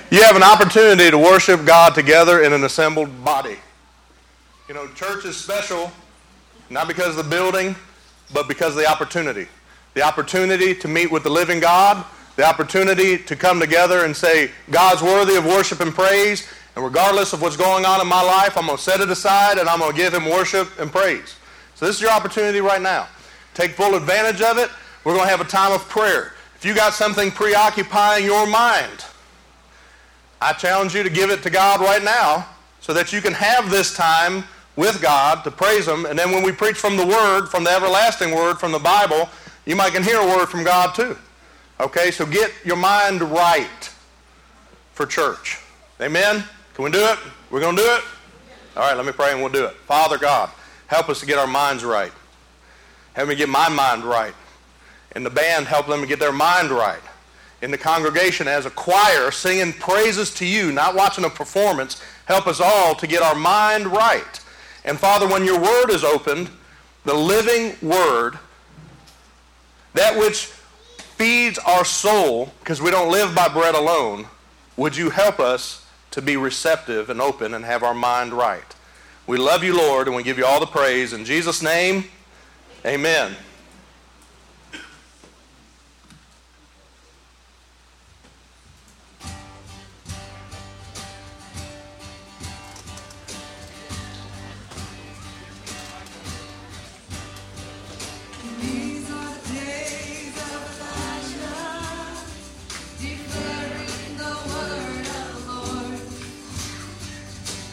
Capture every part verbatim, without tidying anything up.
You have an opportunity to worship God together in an assembled body. You know, church is special, not because of the building, but because of the opportunity. The opportunity to meet with the living God, the opportunity to come together and say, God's worthy of worship and praise, and regardless of what's going on in my life, I'm going to set it aside and I'm going to give him worship and praise. So this is your opportunity right now. Take full advantage of it. We're going to have a time of prayer. If you got something preoccupying your mind, I challenge you to give it to God right now so that you can have this time with God to praise him. And then when we preach from the Word, from the everlasting Word, from the Bible, you might can hear a word from God too. Okay, so get your mind right for church. Amen? Can we do it? We're going to do it? All right, let me pray and we'll do it. Father God, help us to get our minds right. Help me get my mind right. And the band, help them to get their mind right. In the congregation as a choir, singing praises to you, not watching a performance, help us all to get our mind right. And Father, when your word is opened, the living word, that which feeds our soul, because we don't live by bread alone, would you help us to be receptive and open and have our mind right? We love you, Lord, and we give you all the praise. In Jesus' name, amen.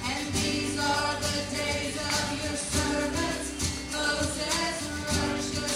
These are the days of your servant Moses, Rosh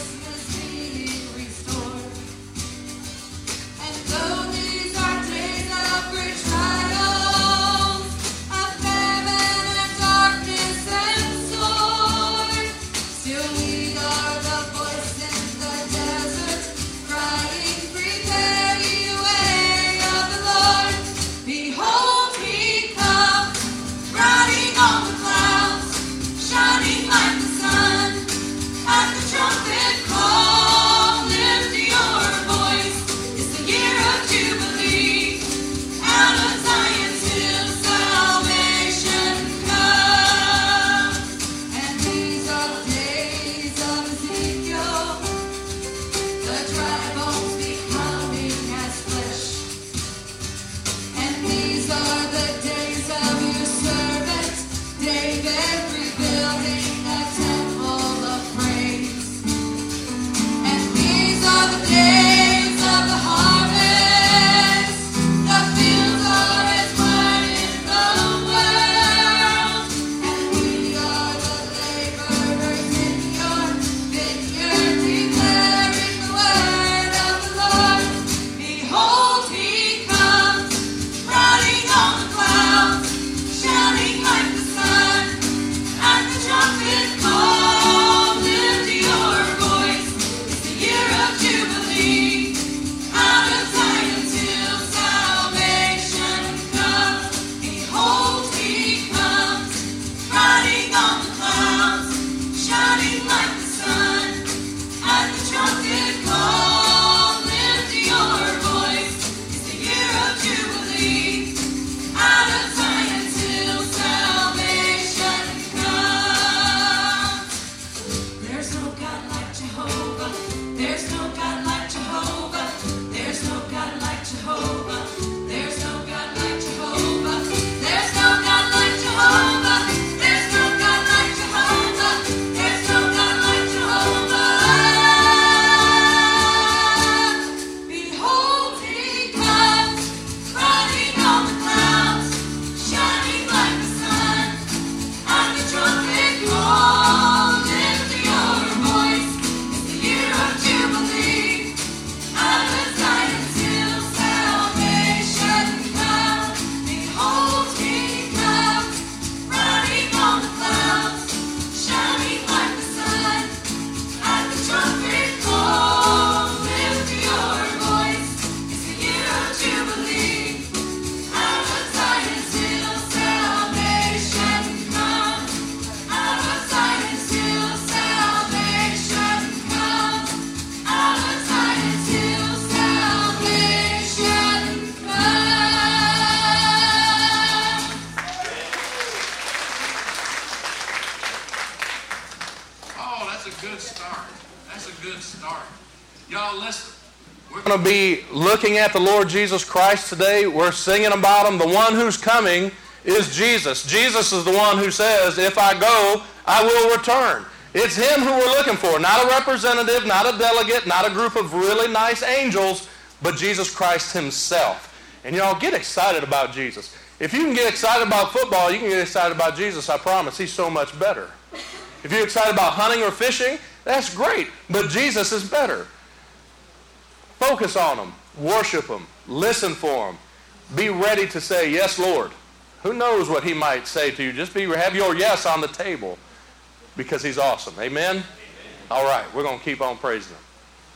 going to be looking at the Lord Jesus Christ today. We're singing about him. The one who's coming is Jesus. Jesus is the one who says, if I go, I will return. It's him who we're looking for, not a representative, not a delegate, not a group of really nice angels, but Jesus Christ himself. And y'all get excited about Jesus. If you can get excited about football, you can get excited about Jesus, I promise. He's so much better. If you're excited about hunting or fishing, that's great, but Jesus is better. Focus on him, worship him, listen for him. Be ready to say, yes, Lord. Who knows what he might say to you? Just be have your yes on the table because he's awesome. Amen? Amen. All right, we're going to keep on praising him.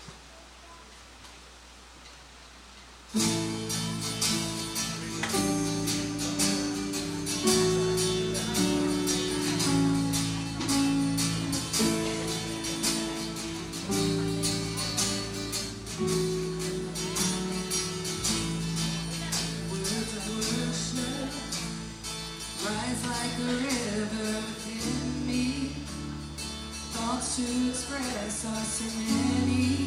To express are so many.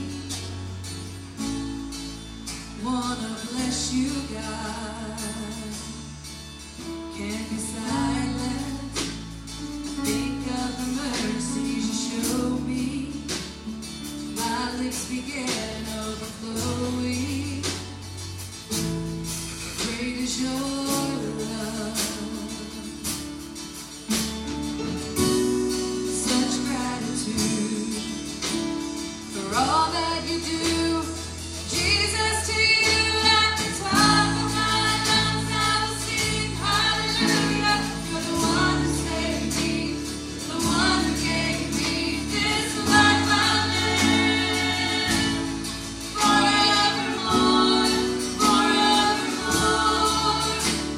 Wanna bless you, God. Can't be silent. Think of the mercies you show me. My lips begin overflowing. Great is your love. All that you do, Jesus, to you at the top of my lungs I will sing hallelujah. You're the one who saved me, the one who gave me this life I live. Forevermore, forevermore,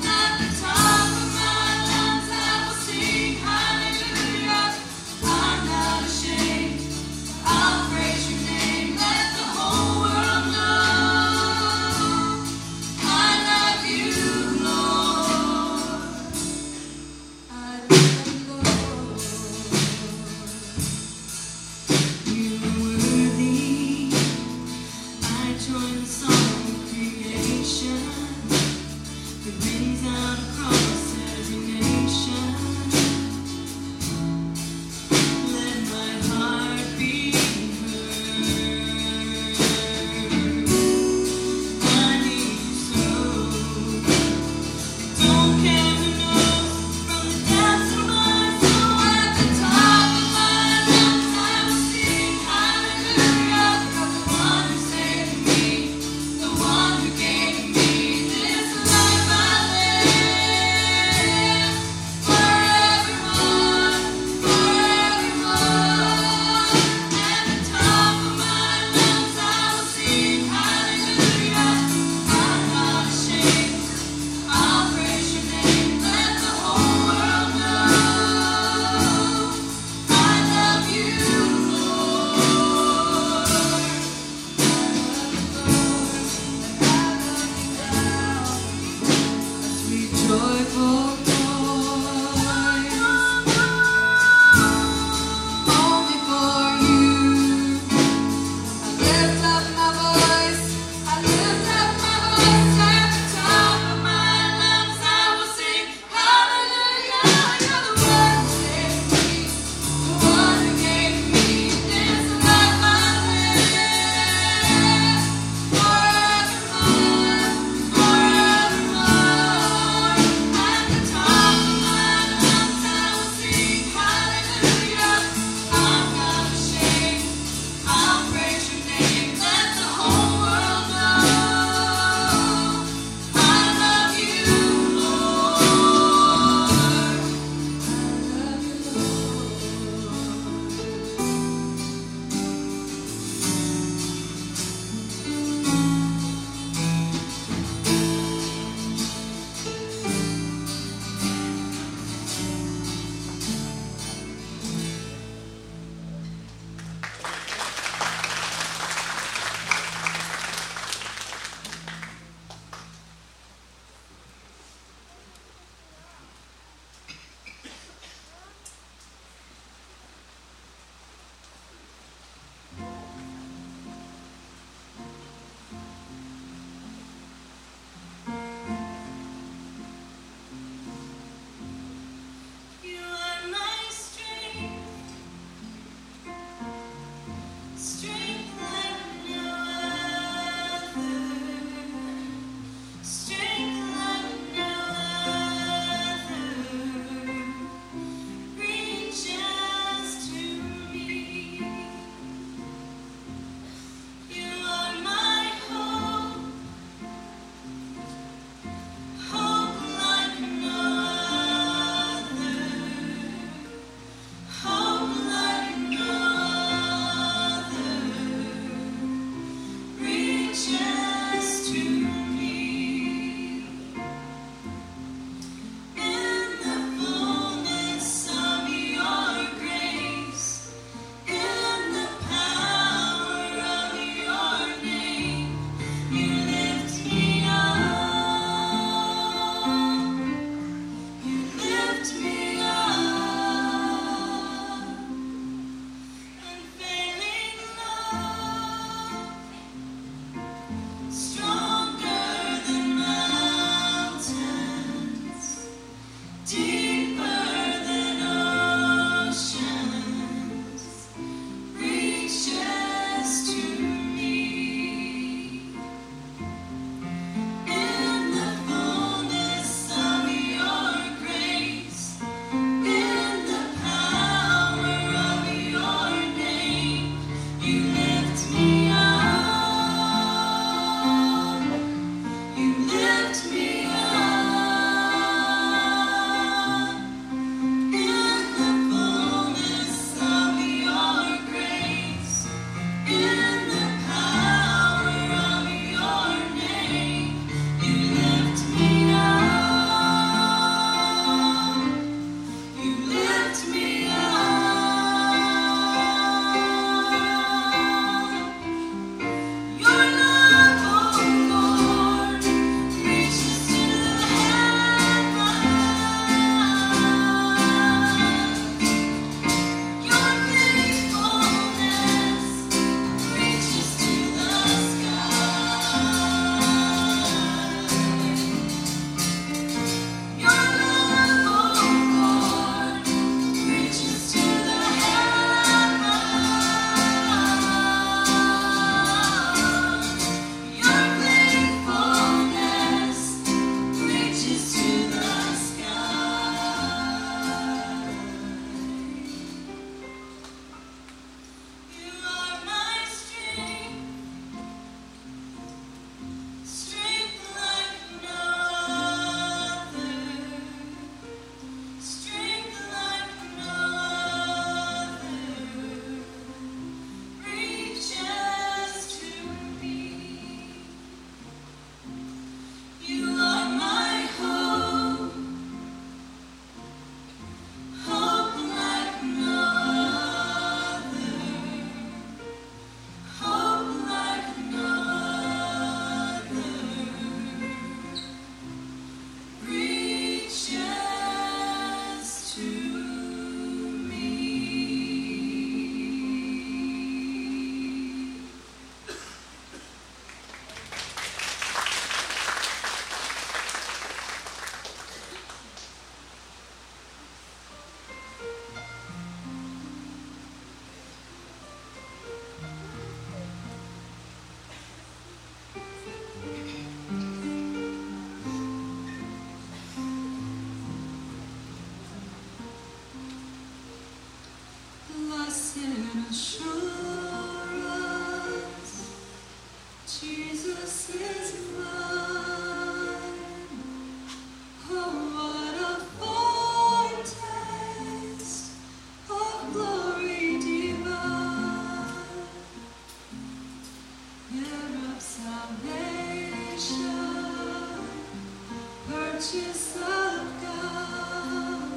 purchase of God,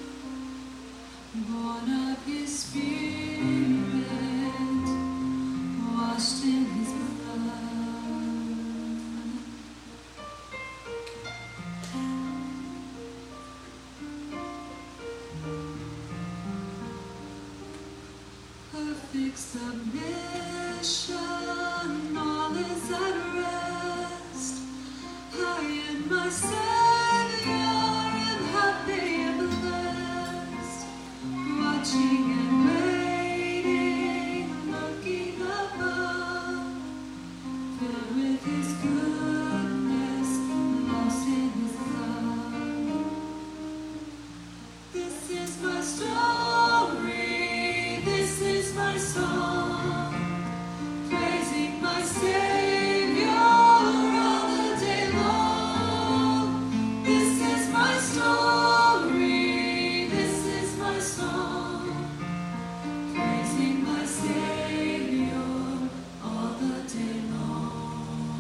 born of His Spirit, washed in His blood. Perfect submission, all is at rest. I am my Savior, am happy and blessed, watching and waiting, looking above, filled with His goodness, lost in His love. This is my story, this is my song, praising my Savior all the day long. This is my story, this is my song, praising my Savior all the day long.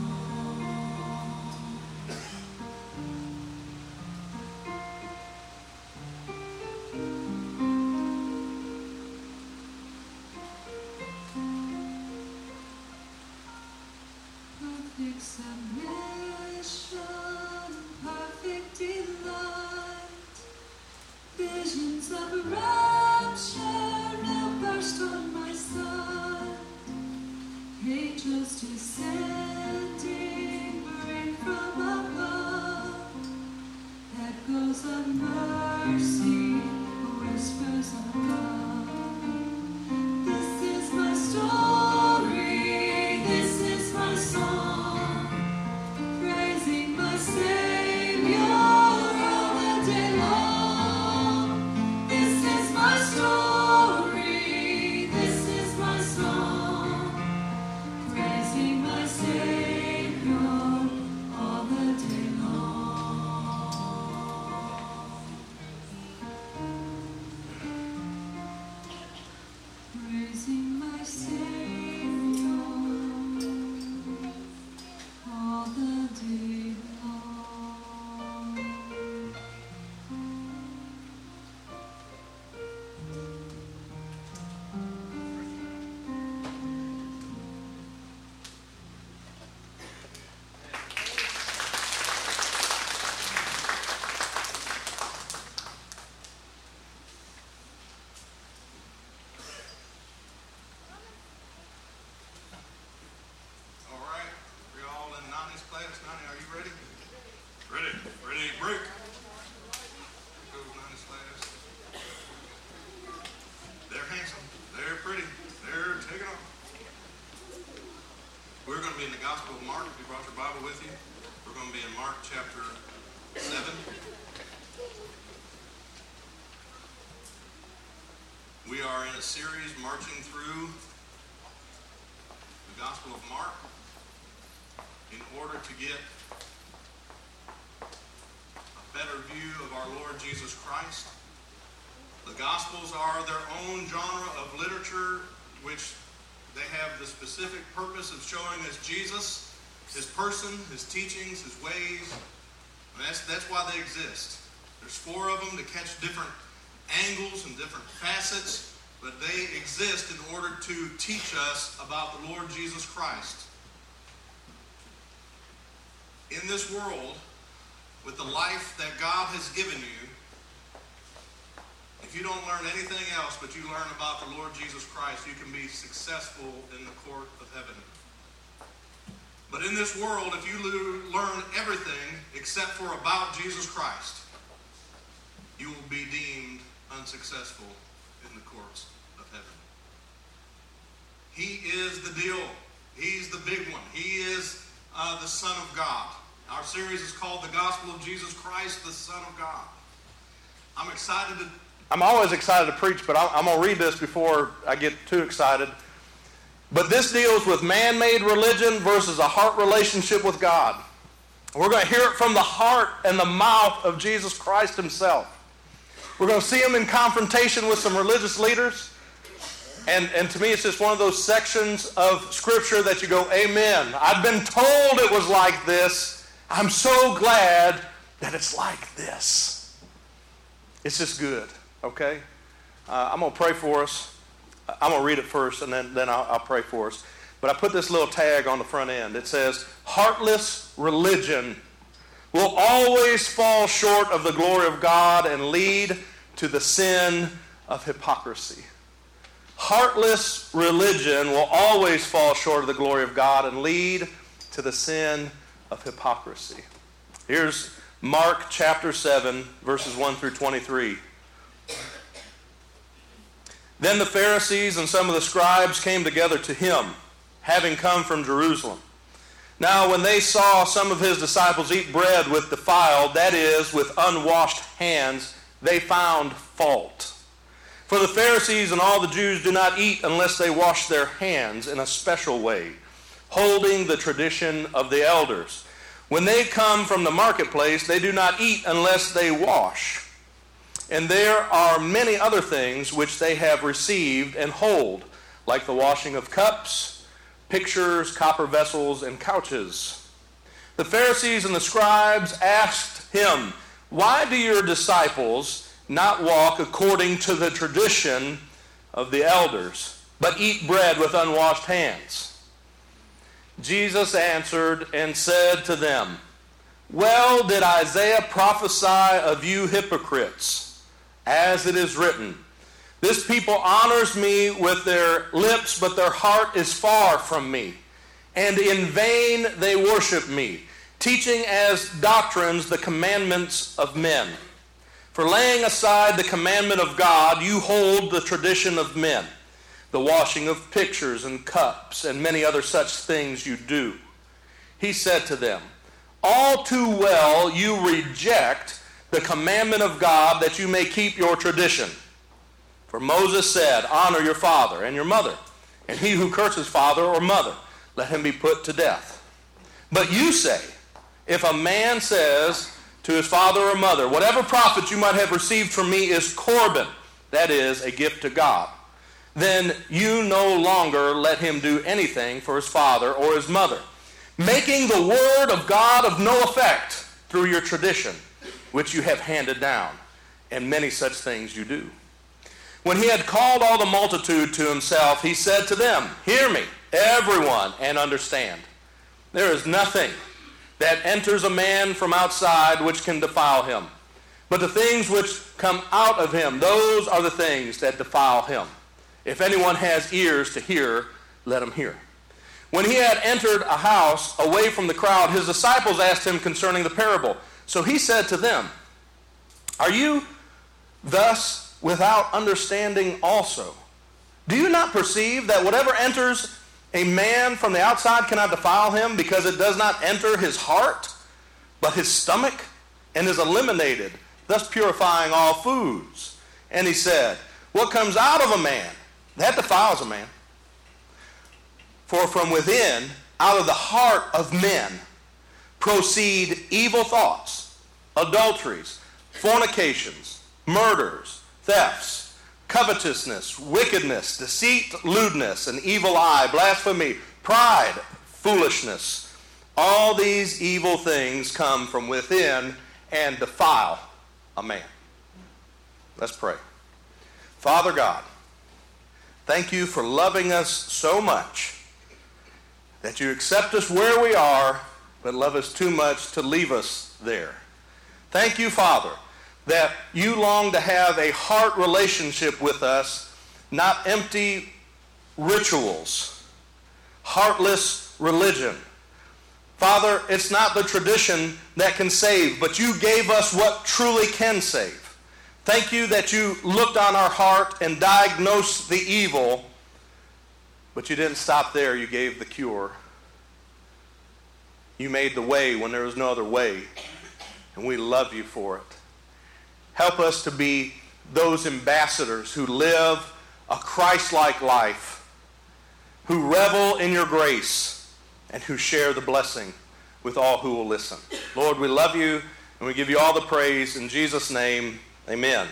Perfect submission, perfect delight, visions of rapture now burst on my sight. Angels descending, rain from above, echoes of mercy, whispers of love. This is my story, this is my song, praising my Savior all the day long. This is my story, this is my song, praising my Savior all the day long. Praising my Savior all the day long. All right, we're all in Nani's class. Nani, are you ready? Ready. Ready, break. Here goes Nani's class. They're handsome. They're pretty. They're taking off. We're going to be in the Gospel of Mark. If you brought your Bible with you, we're going to be in Mark chapter seven. We are in a series marching through the Gospel of Mark in order to get a better view of our Lord Jesus Christ. The Gospels are their own genre of literature, which they have the specific purpose of showing us Jesus, His person, His teachings, His ways. And that's, that's why they exist. There's four of them to catch different angles and different facets, but they exist in order to teach us about the Lord Jesus Christ. In this world, with the life that God has given you, if you don't learn anything else but you learn about the Lord Jesus Christ, you can be successful in the court of heaven. But in this world, if you learn everything except for about Jesus Christ, you will be deemed unsuccessful in the courts of heaven. He is the deal. He's the big one. He is uh, the Son of God. Our series is called The Gospel of Jesus Christ, the Son of God. I'm excited to... I'm always excited to preach, but I'm going to read this before I get too excited. But this deals with man-made religion versus a heart relationship with God. We're going to hear it from the heart and the mouth of Jesus Christ Himself. We're going to see Him in confrontation with some religious leaders. And, and to me, it's just one of those sections of Scripture that you go, amen. I've been told it was like this. I'm so glad that it's like this. It's just good, okay? Uh, I'm going to pray for us. I'm going to read it first, and then, then I'll, I'll pray for us. But I put this little tag on the front end. It says, heartless religion will always fall short of the glory of God and lead to the sin of hypocrisy. Heartless religion will always fall short of the glory of God and lead to the sin of hypocrisy. Here's Mark chapter seven, verses one through twenty-three. Then the Pharisees and some of the scribes came together to him, having come from Jerusalem. Now when they saw some of his disciples eat bread with defiled, that is, with unwashed hands, they found fault. For the Pharisees and all the Jews do not eat unless they wash their hands in a special way, holding the tradition of the elders. When they come from the marketplace, they do not eat unless they wash. And there are many other things which they have received and hold, like the washing of cups, pictures, copper vessels, and couches. The Pharisees and the scribes asked him, "Why do your disciples not walk according to the tradition of the elders, but eat bread with unwashed hands?" Jesus answered and said to them, "Well did Isaiah prophesy of you hypocrites, as it is written, 'This people honors me with their lips, but their heart is far from me. And in vain they worship me, teaching as doctrines the commandments of men. For laying aside the commandment of God, you hold the tradition of men, the washing of pictures and cups, and many other such things you do." He said to them, "All too well you reject the commandment of God that you may keep your tradition. For Moses said, 'Honor your father and your mother, and he who curses father or mother, let him be put to death.' But you say, if a man says to his father or mother, 'Whatever profit you might have received from me is Corban,' that is, a gift to God, then you no longer let him do anything for his father or his mother, making the word of God of no effect through your tradition, which you have handed down, and many such things you do." When he had called all the multitude to himself, he said to them, "Hear me, everyone, and understand. There is nothing that enters a man from outside which can defile him, but the things which come out of him, those are the things that defile him. If anyone has ears to hear, let him hear." When he had entered a house away from the crowd, his disciples asked him concerning the parable. So he said to them, "Are you thus without understanding also? Do you not perceive that whatever enters a man from the outside cannot defile him, because it does not enter his heart, but his stomach, and is eliminated, thus purifying all foods?" And he said, "What comes out of a man, that defiles a man. For from within, out of the heart of men, proceed evil thoughts, adulteries, fornications, murders, thefts, covetousness, wickedness, deceit, lewdness, an evil eye, blasphemy, pride, foolishness. All these evil things come from within and defile a man." Let's pray. Father God, thank you for loving us so much that you accept us where we are, but love us too much to leave us there. Thank you, Father, that you long to have a heart relationship with us, not empty rituals, heartless religion. Father, it's not the tradition that can save, but you gave us what truly can save. Thank you that you looked on our heart and diagnosed the evil, but you didn't stop there. You gave the cure. You made the way when there was no other way, and we love you for it. Help us to be those ambassadors who live a Christ-like life, who revel in your grace, and who share the blessing with all who will listen. Lord, we love you, and we give you all the praise. In Jesus' name, amen.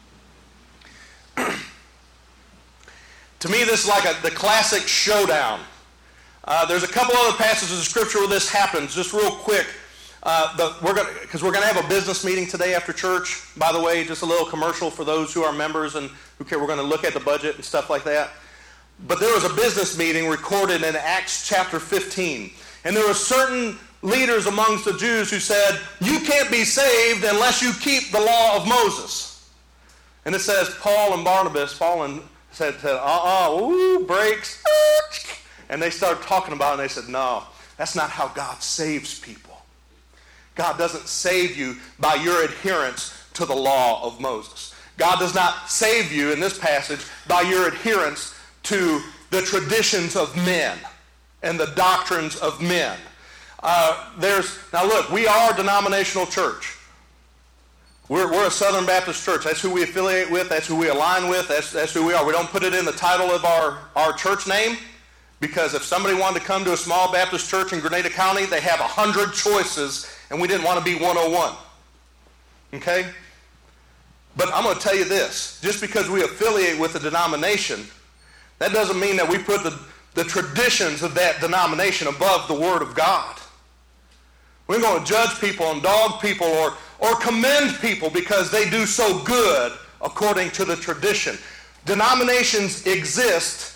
To me, this is like a, the classic showdown. Uh, there's a couple other passages of Scripture where this happens, just real quick. Uh, the, we're going because we're going to have a business meeting today after church. By the way, just a little commercial for those who are members and who care. We're going to look at the budget and stuff like that. But there was a business meeting recorded in Acts chapter fifteen. And there were certain leaders amongst the Jews who said, you can't be saved unless you keep the law of Moses. And it says Paul and Barnabas, Paul and said, said uh-uh, ooh, breaks. And they started talking about it and they said, no, that's not how God saves people. God doesn't save you by your adherence to the law of Moses. God does not save you in this passage by your adherence to the traditions of men and the doctrines of men. Uh, there's now look, we are a denominational church. We're, we're a Southern Baptist church. That's who we affiliate with. That's who we align with. That's, that's who we are. We don't put it in the title of our, our church name because if somebody wanted to come to a small Baptist church in Grenada County, they have a hundred choices, and we didn't want to be one oh one. Okay? But I'm going to tell you this. Just because we affiliate with a denomination, that doesn't mean that we put the, the traditions of that denomination above the Word of God. We're going to judge people and dog people or, or commend people because they do so good according to the tradition. Denominations exist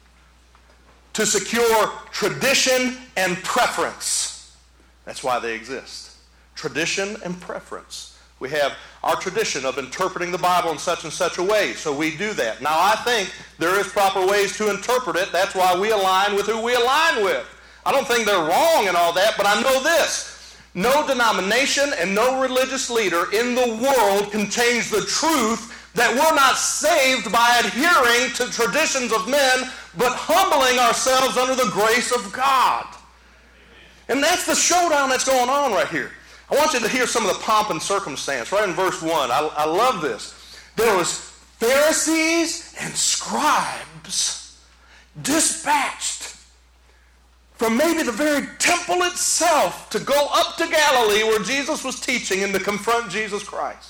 to secure tradition and preference. That's why they exist. Tradition and preference. We have our tradition of interpreting the Bible in such and such a way, so we do that. Now, I think there is proper ways to interpret it. That's why we align with who we align with. I don't think they're wrong and all that, but I know this. No denomination and no religious leader in the world can change the truth that we're not saved by adhering to traditions of men, but humbling ourselves under the grace of God. And that's the showdown that's going on right here. I want you to hear some of the pomp and circumstance right in verse one. I, I love this. There was Pharisees and scribes dispatched from maybe the very temple itself to go up to Galilee where Jesus was teaching and to confront Jesus Christ.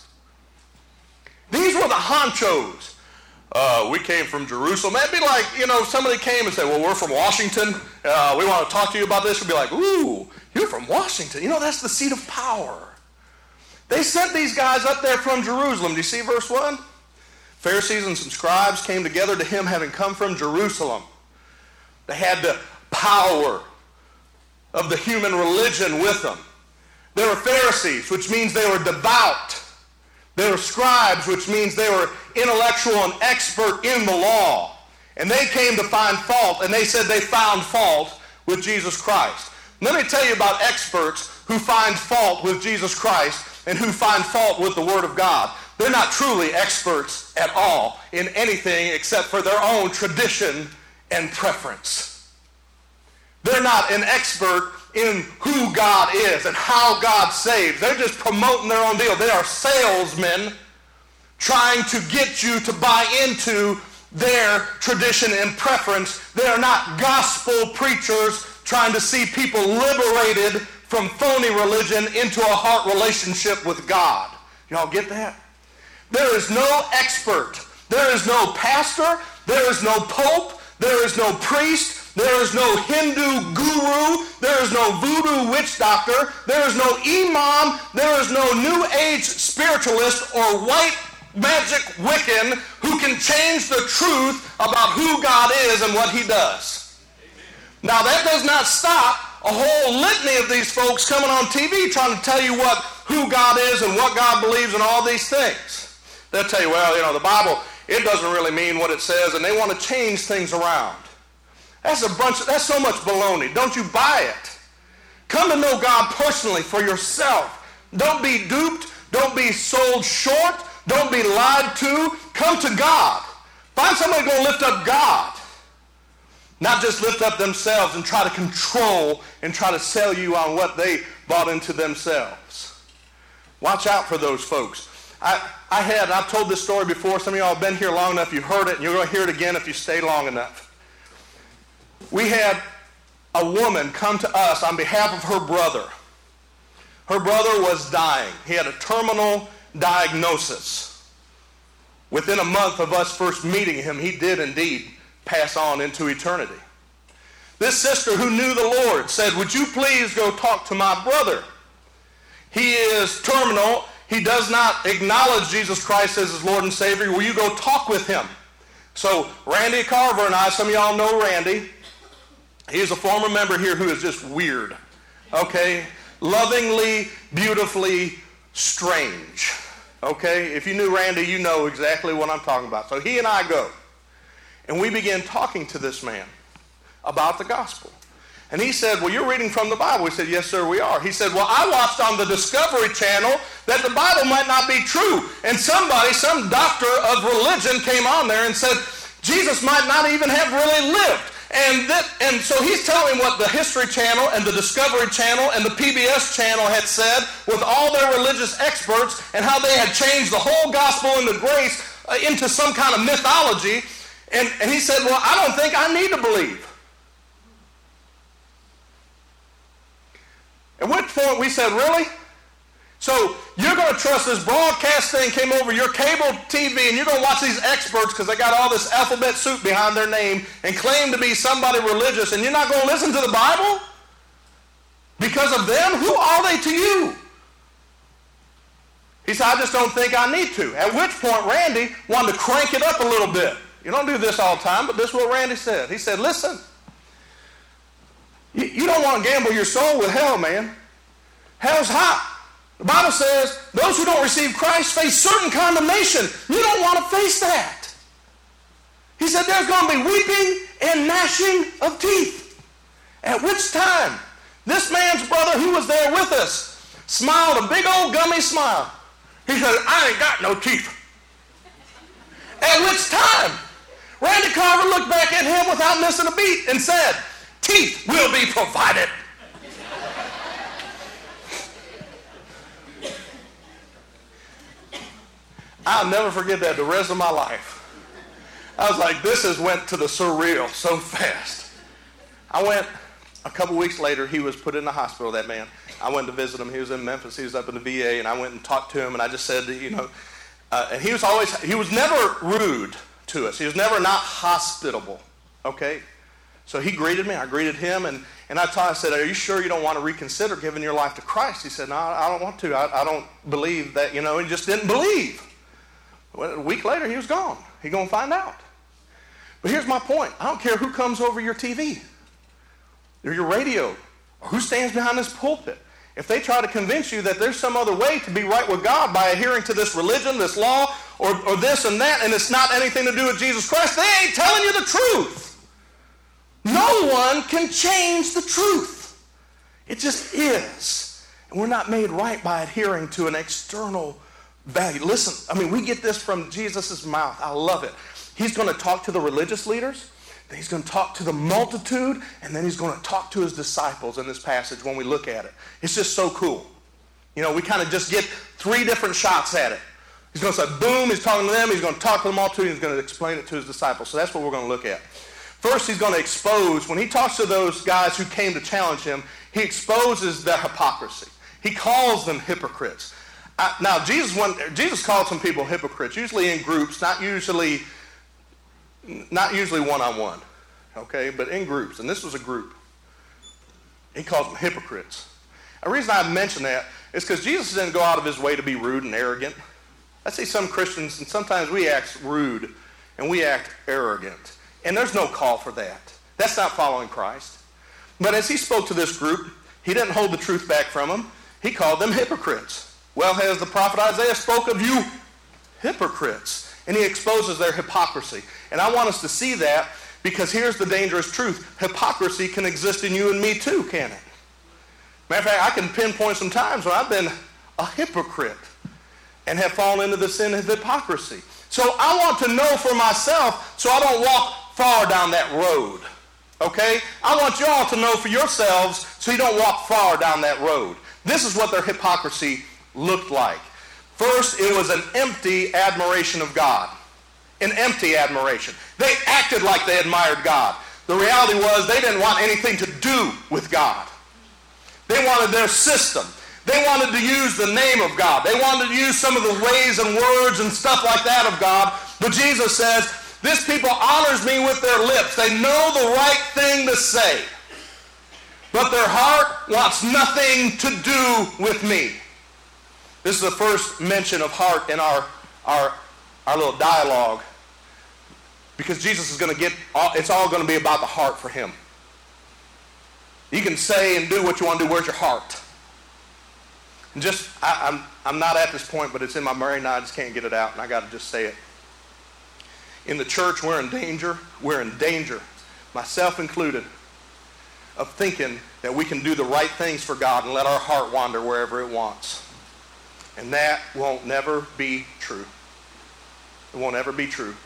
These were the honchos. Uh, we came from Jerusalem. That'd be like, you know, if somebody came and said, well, we're from Washington. Uh, we want to talk to you about this. We'd be like, ooh, you're from Washington. You know, that's the seat of power. They sent these guys up there from Jerusalem. Do you see verse one? Pharisees and some scribes came together to him having come from Jerusalem. They had the power of the human religion with them. They were Pharisees, which means they were devout. They were scribes, which means they were intellectual and expert in the law. And they came to find fault, and they said they found fault with Jesus Christ. Let me tell you about experts who find fault with Jesus Christ and who find fault with the Word of God. They're not truly experts at all in anything except for their own tradition and preference. They're not an expert in who God is and how God saves. They're just promoting their own deal. They are salesmen trying to get you to buy into their tradition and preference. They are not gospel preachers trying to see people liberated from phony religion into a heart relationship with God. Y'all get that? There is no expert. There is no pastor. There is no pope. There is no priest. There is no Hindu guru. There is no voodoo witch doctor. There is no imam. There is no New Age spiritualist or white magic Wiccan who can change the truth about who God is and what he does. Now, that does not stop a whole litany of these folks coming on T V trying to tell you what who God is and what God believes and all these things. They'll tell you, well, you know, the Bible, it doesn't really mean what it says, and they want to change things around. That's a bunch of, that's so much baloney. Don't you buy it. Come to know God personally for yourself. Don't be duped. Don't be sold short. Don't be lied to. Come to God. Find somebody going to lift up God. Not just lift up themselves and try to control and try to sell you on what they bought into themselves. Watch out for those folks. I, I had, I've told this story before. Some of y'all have been here long enough. You've heard it, and you're going to hear it again if you stay long enough. We had a woman come to us on behalf of her brother. Her brother was dying. He had a terminal diagnosis. Within a month of us first meeting him, he did indeed pass on into eternity. This sister who knew the Lord said, would you please go talk to my brother? He is terminal. He does not acknowledge Jesus Christ as his Lord and Savior. Will you go talk with him? So Randy Carver and I, some of y'all know Randy. He's a former member here who is just weird. Okay? Lovingly, beautifully strange. Okay? If you knew Randy, you know exactly what I'm talking about. So he and I go. And we began talking to this man about the gospel. And he said, well, you're reading from the Bible. We said, yes, sir, we are. He said, well, I watched on the Discovery Channel that the Bible might not be true. And somebody, some doctor of religion came on there and said, Jesus might not even have really lived. And that, and so he's telling what the History Channel and the Discovery Channel and the P B S Channel had said with all their religious experts and how they had changed the whole gospel into grace uh, into some kind of mythology. And, and he said, well, I don't think I need to believe. At which point we said, really? So you're going to trust this broadcast thing came over your cable T V and you're going to watch these experts because they got all this alphabet soup behind their name and claim to be somebody religious, and you're not going to listen to the Bible? Because of them? Who are they to you? He said, I just don't think I need to. At which point Randy wanted to crank it up a little bit. You don't do this all the time, but this is what Randy said. He said, listen, you, you don't want to gamble your soul with hell, man. Hell's hot. The Bible says those who don't receive Christ face certain condemnation. You don't want to face that. He said there's going to be weeping and gnashing of teeth. At which time, this man's brother who was there with us smiled a big old gummy smile. He said, I ain't got no teeth. At which time, Randy Carver looked back at him without missing a beat and said, teeth will be provided. I'll never forget that the rest of my life. I was like, this has went to the surreal so fast. I went, a couple weeks later, he was put in the hospital, that man. I went to visit him. He was in Memphis. He was up in the V A, and I went and talked to him, and I just said, you know, uh, and he was always, he was never rude to us. He was never not hospitable, okay? So he greeted me. I greeted him, and, and I, told, I said, are you sure you don't want to reconsider giving your life to Christ? He said, no, I don't want to. I, I don't believe that, you know, he just didn't believe. Well, a week later, he was gone. He's going to find out. But here's my point. I don't care who comes over your T V or your radio or who stands behind this pulpit. If they try to convince you that there's some other way to be right with God by adhering to this religion, this law, or, or this and that, and it's not anything to do with Jesus Christ, they ain't telling you the truth. No one can change the truth. It just is. And we're not made right by adhering to an external value. Listen, I mean, we get this from Jesus' mouth. I love it. He's going to talk to the religious leaders, then he's going to talk to the multitude, and then he's going to talk to his disciples in this passage when we look at it. It's just so cool. You know, we kind of just get three different shots at it. He's going to say, boom, he's talking to them, he's going to talk to the multitude, he's going to explain it to his disciples. So that's what we're going to look at. First, he's going to expose, when he talks to those guys who came to challenge him, he exposes their hypocrisy. He calls them hypocrites. Uh, now, Jesus, went, Jesus called some people hypocrites, usually in groups, not usually, not usually one-on-one, okay, but in groups, and this was a group. He calls them hypocrites. The reason I mention that is because Jesus didn't go out of his way to be rude and arrogant. I see some Christians, and sometimes we act rude and we act arrogant, and there's no call for that. That's not following Christ. But as he spoke to this group, he didn't hold the truth back from them. He called them hypocrites. Well, as the prophet Isaiah spoke of you hypocrites, and he exposes their hypocrisy. And I want us to see that because here's the dangerous truth. Hypocrisy can exist in you and me too, can it? Matter of fact, I can pinpoint some times where I've been a hypocrite and have fallen into the sin of hypocrisy. So I want to know for myself so I don't walk far down that road, okay? I want you all to know for yourselves so you don't walk far down that road. This is what their hypocrisy looked like. First, it was an empty admiration of God. An empty admiration. They acted like they admired God. The reality was they didn't want anything to do with God. They wanted their system. They wanted to use the name of God. They wanted to use some of the ways and words and stuff like that of God. But Jesus says, this people honors me with their lips. They know the right thing to say. But their heart wants nothing to do with me. This is the first mention of heart in our, our, our little dialogue, because Jesus is going to get, all, it's all going to be about the heart for him. You can say and do what you want to do. Where's your heart? And just, I, I'm, I'm not at this point, but it's in my brain now. I just can't get it out, and I got to just say it. In the church, we're in danger. We're in danger, myself included, of thinking that we can do the right things for God and let our heart wander wherever it wants. And that won't never be true. It won't ever be true.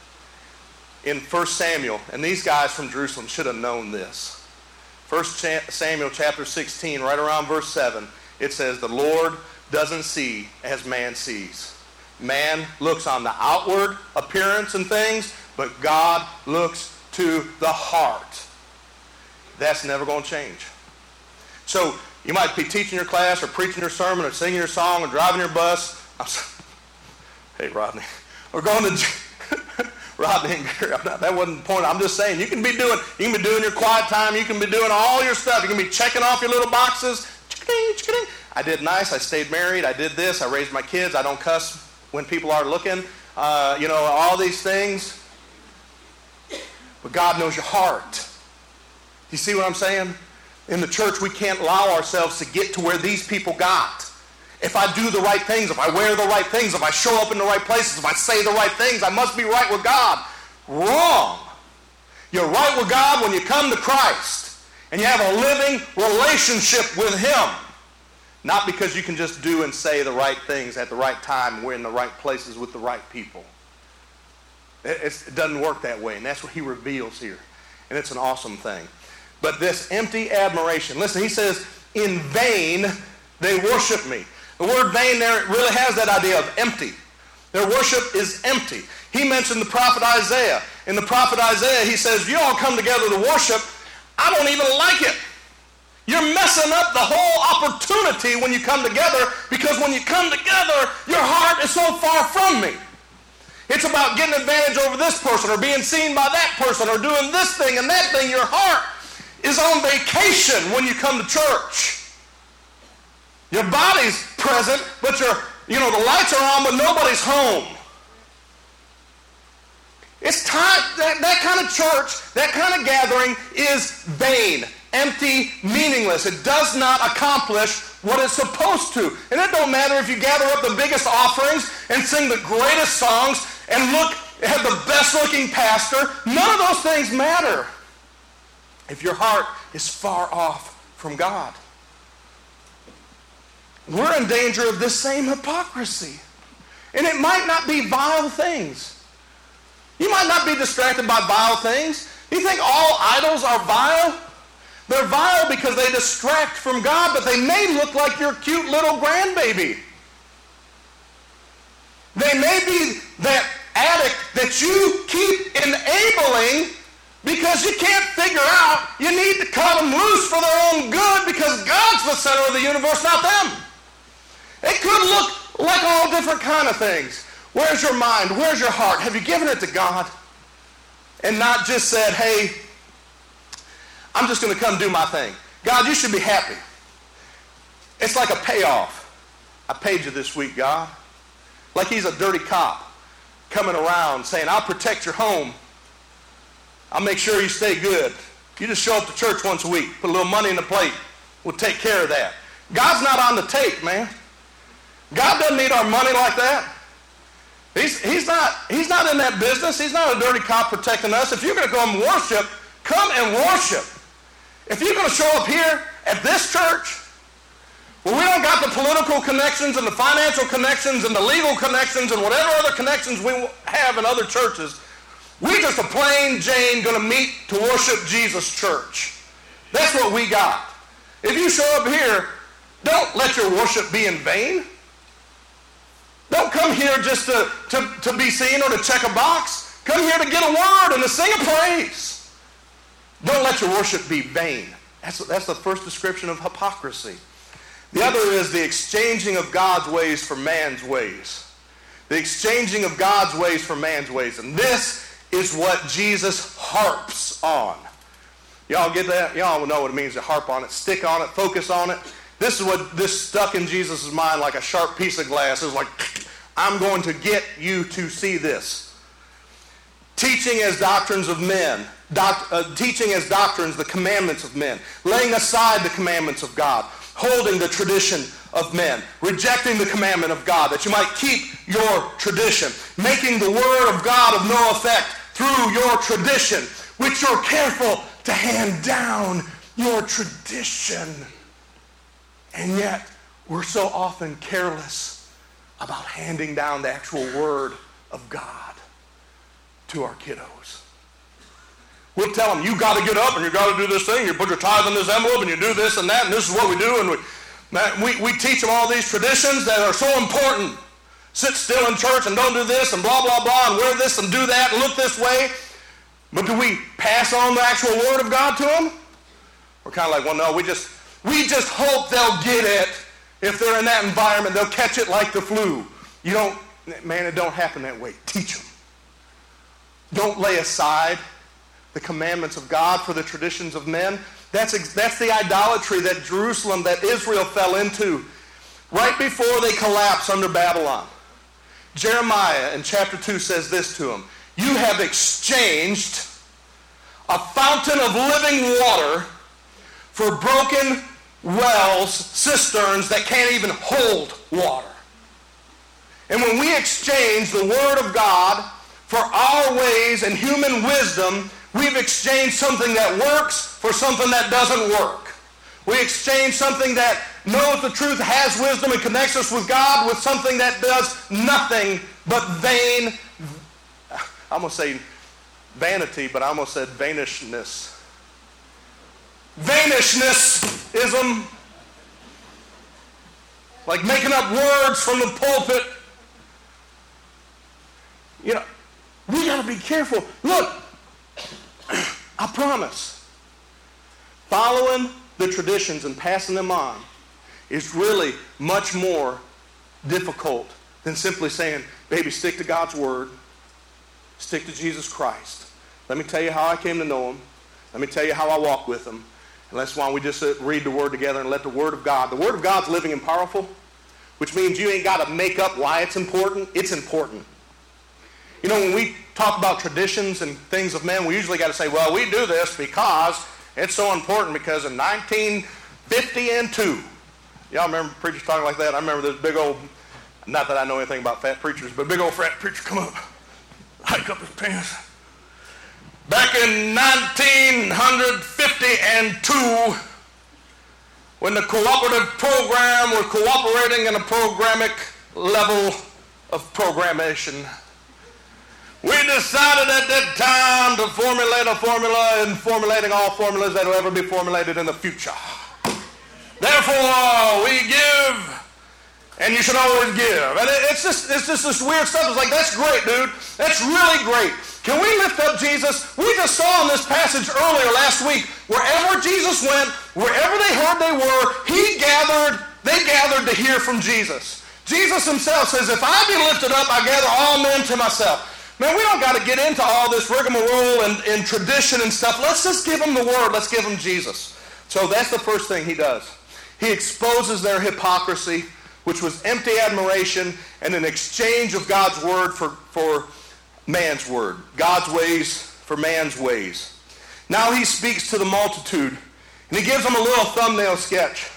In First Samuel, and these guys from Jerusalem should have known this. First Samuel chapter sixteen, right around verse seven, it says, the Lord doesn't see as man sees. Man looks on the outward appearance and things, but God looks to the heart. That's never going to change. So you might be teaching your class or preaching your sermon or singing your song or driving your bus. I'm sorry. Hey, Rodney. We're going to... Rodney and Gary, I'm not, that wasn't the point. I'm just saying, you can be doing, you can be doing your quiet time. You can be doing all your stuff. You can be checking off your little boxes. I did nice. I stayed married. I did this. I raised my kids. I don't cuss when people are looking. Uh, you know, all these things. But God knows your heart. You see what I'm saying? In the church, we can't allow ourselves to get to where these people got. If I do the right things, if I wear the right things, if I show up in the right places, if I say the right things, I must be right with God. Wrong. You're right with God when you come to Christ and you have a living relationship with him. Not because you can just do and say the right things at the right time. We're in the right places with the right people. It, it's, it doesn't work that way, and that's what he reveals here. And it's an awesome thing. But this empty admiration, listen, he says, in vain they worship me. The word vain there really has that idea of empty. Their worship is empty. He mentioned the prophet Isaiah. In the prophet Isaiah, he says, you all come together to worship. I don't even like it. You're messing up the whole opportunity when you come together, because when you come together, your heart is so far from me. It's about getting advantage over this person or being seen by that person or doing this thing and that thing. Your heart is on vacation when you come to church. Your body's present, but your, you know, the lights are on, but nobody's home. It's time, that, that kind of church, that kind of gathering is vain, empty, meaningless. It does not accomplish what it's supposed to. And it don't matter if you gather up the biggest offerings and sing the greatest songs and look, have the best looking pastor. None of those things matter if your heart is far off from God. We're in danger of this same hypocrisy. And it might not be vile things. You might not be distracted by vile things. You think all idols are vile? They're vile because they distract from God, but they may look like your cute little grandbaby. They may be that addict that you keep enabling because you can't figure out you need to cut them loose for their own good because God's the center of the universe, not them. It could look like all different kind of things. Where's your mind? Where's your heart? Have you given it to God? And not just said, hey, I'm just going to come do my thing. God, you should be happy. It's like a payoff. I paid you this week, God. Like he's a dirty cop coming around saying, I'll protect your home. I'll make sure you stay good. You just show up to church once a week. Put a little money in the plate. We'll take care of that. God's not on the tape, man. God doesn't need our money like that. He's, he's, not, he's not in that business. He's not a dirty cop protecting us. If you're going to come worship, come and worship. If you're going to show up here at this church, where we don't got the political connections and the financial connections and the legal connections and whatever other connections we have in other churches, we just a plain Jane going to meet to worship Jesus church. That's what we got. If you show up here, don't let your worship be in vain. Don't come here just to, to, to be seen or to check a box. Come here to get a word and to sing a praise. Don't let your worship be vain. That's, that's the first description of hypocrisy. The other is the exchanging of God's ways for man's ways. The exchanging of God's ways for man's ways. And this is what Jesus harps on. Y'all get that? Y'all know what it means to harp on it, stick on it, focus on it. This is what this stuck in Jesus' mind like a sharp piece of glass. It was like, I'm going to get you to see this. Teaching as doctrines of men. Doc, uh, teaching as doctrines the commandments of men. Laying aside the commandments of God. Holding the tradition of men. Rejecting the commandment of God, that you might keep your tradition. Making the word of God of no effect through your tradition, which you're careful to hand down your tradition. And yet, we're so often careless about handing down the actual word of God to our kiddos. We'll tell them, you got to get up and you got to do this thing. You put your tithe in this envelope and you do this and that, and this is what we do. And we, man, we, we teach them all these traditions that are so important. Sit still in church and don't do this and blah, blah, blah, and wear this and do that and look this way. But do we pass on the actual word of God to them? We're kind of like, well, no, we just, we just hope they'll get it. If they're in that environment, they'll catch it like the flu. You don't, man, it don't happen that way. Teach them. Don't lay aside the commandments of God for the traditions of men. That's, that's the idolatry that Jerusalem, that Israel fell into right before they collapsed under Babylon. Jeremiah in chapter two says this to them. You have exchanged a fountain of living water for broken wells, cisterns that can't even hold water. And when we exchange the word of God for our ways and human wisdom, we've exchanged something that works for something that doesn't work. We exchange something that knows the truth, has wisdom, and connects us with God with something that does nothing but vain, I'm going to say vanity, but I almost said vainishness. Vainishnessism. Like making up words from the pulpit. You know, we got to be careful. Look, I promise, following the traditions and passing them on is really much more difficult than simply saying, baby, stick to God's word. Stick to Jesus Christ. Let me tell you how I came to know him. Let me tell you how I walk with him. And that's why we just read the word together and let the word of God. The word of God's living and powerful, which means you ain't got to make up why it's important. It's important. You know, when we talk about traditions and things of men, we usually got to say, well, we do this because it's so important because in nineteen fifty and two, y'all remember preachers talking like that? I remember this big old, not that I know anything about fat preachers, but big old fat preacher come up, hike up his pants. Back in nineteen fifty and two, when the cooperative program was cooperating in a programic level of programmation, we decided at that time to formulate a formula and formulating all formulas that will ever be formulated in the future. Therefore, we give, and you should always give. And it's just, it's just this weird stuff. It's like, that's great, dude. That's really great. Can we lift up Jesus? We just saw in this passage earlier last week, wherever Jesus went, wherever they heard they were, he gathered, they gathered to hear from Jesus. Jesus himself says, if I be lifted up, I gather all men to myself. Man, we don't got to get into all this rigmarole and, and tradition and stuff. Let's just give them the word. Let's give them Jesus. So that's the first thing he does. He exposes their hypocrisy, which was empty admiration and an exchange of God's word for, for man's word. God's ways for man's ways. Now he speaks to the multitude, and he gives them a little thumbnail sketch.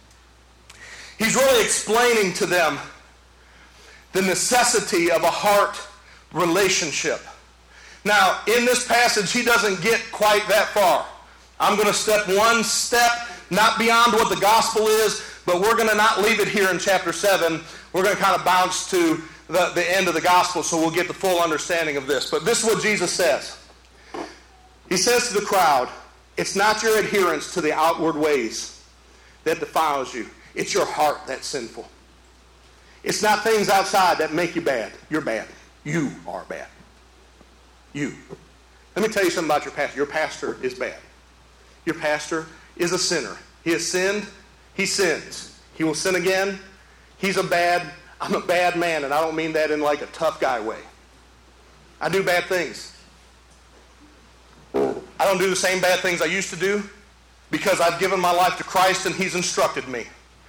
He's really explaining to them the necessity of a heart relationship. Now, in this passage, he doesn't get quite that far. I'm going to step one step, not beyond what the gospel is, but we're going to not leave it here in chapter seven. We're going to kind of bounce to the, the end of the gospel so we'll get the full understanding of this. But this is what Jesus says. He says to the crowd, it's not your adherence to the outward ways that defiles you. It's your heart that's sinful. It's not things outside that make you bad. You're bad. You are bad. You. Let me tell you something about your pastor. Your pastor is bad. Your pastor is a sinner. He has sinned. He sins. He will sin again. He's a bad, I'm a bad man, and I don't mean that in like a tough guy way. I do bad things. I don't do the same bad things I used to do because I've given my life to Christ and he's instructed me.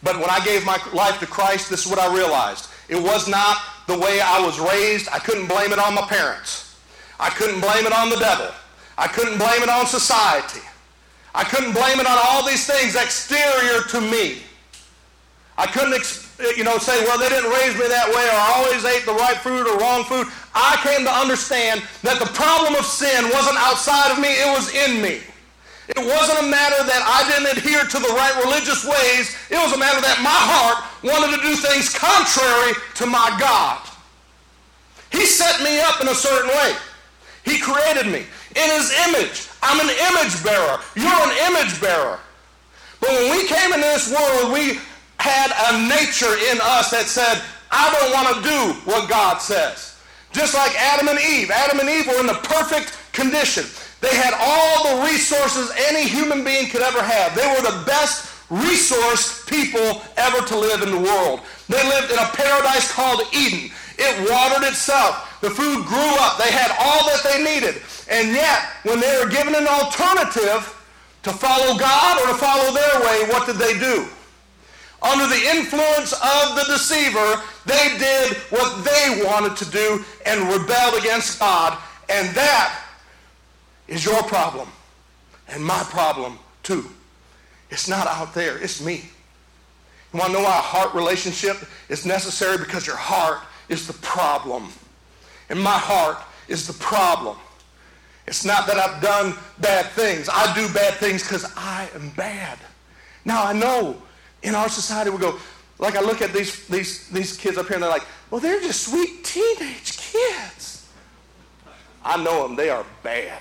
But when I gave my life to Christ, this is what I realized. It was not the way I was raised. I couldn't blame it on my parents. I couldn't blame it on the devil. I couldn't blame it on society. I couldn't blame it on all these things exterior to me. I couldn't, you know, say, well, they didn't raise me that way, or I always ate the right food or wrong food. I came to understand that the problem of sin wasn't outside of me, it was in me. It wasn't a matter that I didn't adhere to the right religious ways. It was a matter that my heart wanted to do things contrary to my God. He set me up in a certain way. He created me in his image. I'm an image bearer. You're an image bearer. But when we came into this world, we had a nature in us that said, I don't want to do what God says. Just like Adam and Eve. Adam and Eve were in the perfect condition. They had all the resources any human being could ever have. They were the best resourced people ever to live in the world. They lived in a paradise called Eden. It watered itself. The food grew up. They had all that they needed. And yet, when they were given an alternative to follow God or to follow their way, what did they do? Under the influence of the deceiver, they did what they wanted to do and rebelled against God. And that is your problem and my problem too. It's not out there, it's me. You want to know why a heart relationship is necessary? Because your heart is the problem. And my heart is the problem. It's not that I've done bad things. I do bad things because I am bad. Now I know in our society we go, like I look at these, these, these kids up here and they're like, well, they're just sweet teenage kids. I know them, they are bad.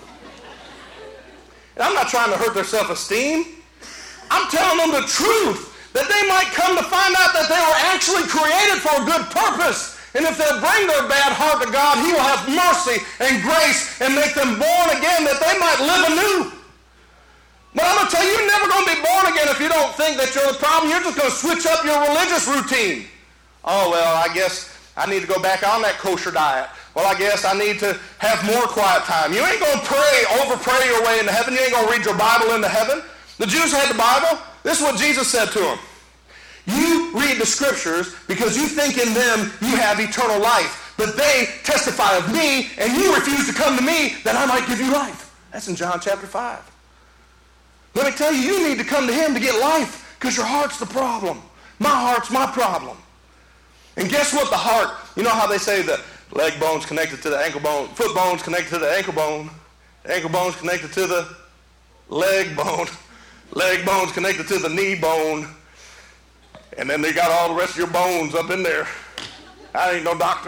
And I'm not trying to hurt their self-esteem. I'm telling them the truth, that they might come to find out that they were actually created for a good purpose. And if they'll bring their bad heart to God, he will have mercy and grace and make them born again that they might live anew. But I'm going to tell you, you're never going to be born again if you don't think that you're the problem. You're just going to switch up your religious routine. Oh, well, I guess I need to go back on that kosher diet. Well, I guess I need to have more quiet time. You ain't going to pray, over-pray your way into heaven. You ain't going to read your Bible into heaven. The Jews had the Bible. This is what Jesus said to them. You read the scriptures because you think in them you have eternal life. But they testify of me, and you refuse to come to me that I might give you life. That's in John chapter five. Let me tell you, you need to come to him to get life because your heart's the problem. My heart's my problem. And guess what the heart, you know how they say the leg bone's connected to the ankle bone, foot bone's connected to the ankle bone, the ankle bone's connected to the leg bone, leg bone's connected to the knee bone, and then they got all the rest of your bones up in there. I ain't no doctor.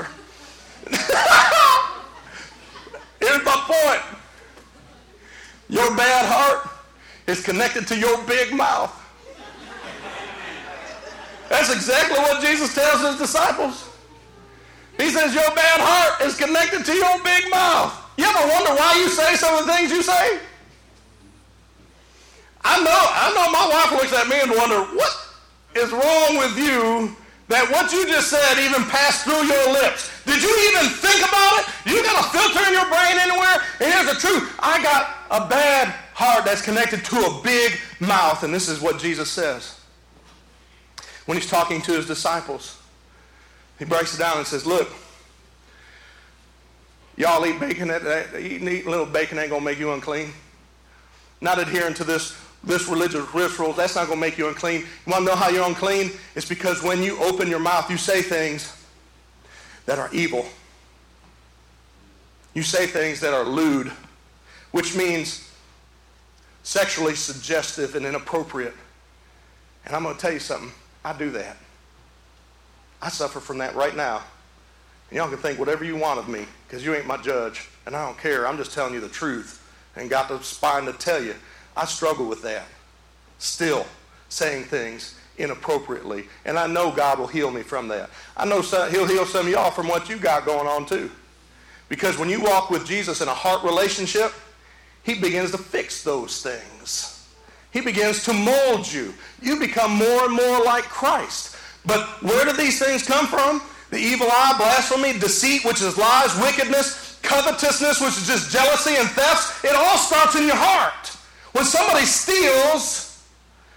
Here's my point. Your bad heart is connected to your big mouth. That's exactly what Jesus tells his disciples. He says your bad heart is connected to your big mouth. You ever wonder why you say some of the things you say? I know, I know my wife looks at me and wonder, what is wrong with you that what you just said even passed through your lips? Did you even think about it? You got a filter in your brain anywhere? And here's the truth. I got a bad heart that's connected to a big mouth. And this is what Jesus says. When he's talking to his disciples, he breaks it down and says, look, y'all eat bacon, eating, eating little bacon ain't going to make you unclean. Not adhering to this, this religious ritual, that's not going to make you unclean. You want to know how you're unclean? It's because when you open your mouth, you say things that are evil. You say things that are lewd, which means sexually suggestive and inappropriate. And I'm going to tell you something. I do that. I suffer from that right now. And y'all can think whatever you want of me, because you ain't my judge, and I don't care. I'm just telling you the truth and got the spine to tell you. I struggle with that. Still saying things inappropriately. And I know God will heal me from that. I know some, he'll heal some of y'all from what you got going on too. Because when you walk with Jesus in a heart relationship, he begins to fix those things. He begins to mold you. You become more and more like Christ. But where do these things come from? The evil eye, blasphemy, deceit, which is lies, wickedness, covetousness, which is just jealousy and thefts. It all starts in your heart. When somebody steals,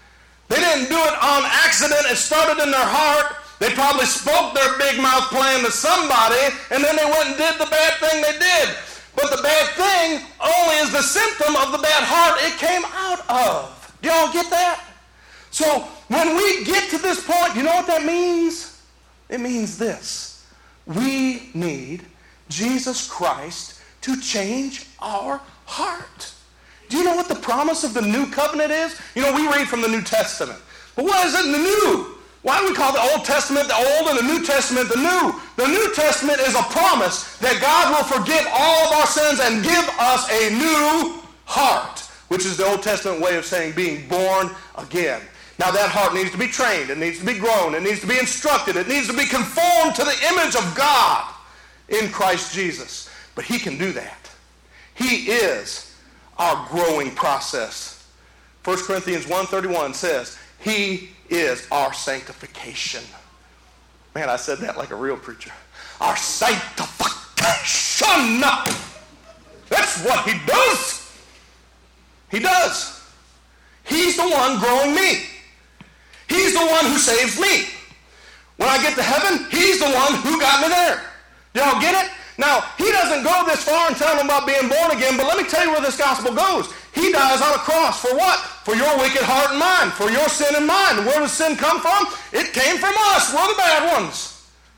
They didn't do it on accident. It started in their heart. They probably spoke their big mouth plan to somebody, and then they went and did the bad thing they did. But the bad thing only is the symptom of the bad heart it came out of. Do y'all get that? So when we get to this point, you know what that means? It means this. We need Jesus Christ to change our heart. Do you know what the promise of the new covenant is? You know, we read from the New Testament. But what is it in the new? Why do we call the Old Testament the Old and the New Testament the New? The New Testament is a promise that God will forgive all of our sins and give us a new heart, which is the Old Testament way of saying being born again. Now that heart needs to be trained. It needs to be grown. It needs to be instructed. It needs to be conformed to the image of God in Christ Jesus. But he can do that. He is our growing process. First Corinthians one thirty-one says, he is our sanctification. Man, I said that like a real preacher. Our sanctification. That's what he does. He does. He's the one growing me. He's the one who saves me. When I get to heaven, he's the one who got me there. Y'all get it? Now, he doesn't go this far and tell them about being born again, but let me tell you where this gospel goes. He dies on a cross. For what? For your wicked heart and mine. For your sin and mine. Where does sin come from? It came from us. We're the bad ones.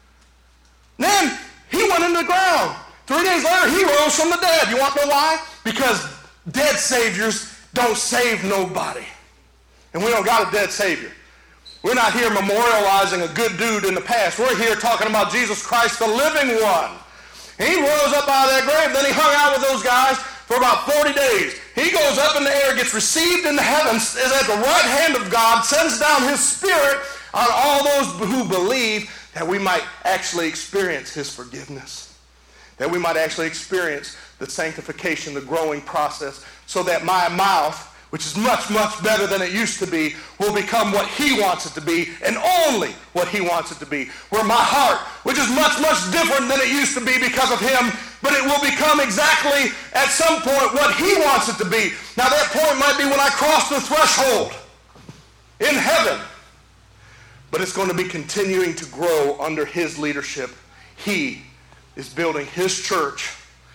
Then, he went into the ground. Three days later, he rose from the dead. You want to know why? Because dead saviors don't save nobody. And we don't got a dead savior. We're not here memorializing a good dude in the past. We're here talking about Jesus Christ, the living one. And he rose up out of that grave. Then he hung out with those guys for about forty days. He goes up in the air, gets received in the heavens, is at the right hand of God, sends down his spirit on all those who believe, that we might actually experience his forgiveness. That we might actually experience the sanctification, the growing process, so that my mouth, which is much, much better than it used to be, will become what he wants it to be, and only what he wants it to be. Where my heart, which is much, much different than it used to be because of him, but it will become exactly, at some point, what he wants it to be. Now that point might be when I cross the threshold in heaven, but it's going to be continuing to grow under his leadership. He is building his church.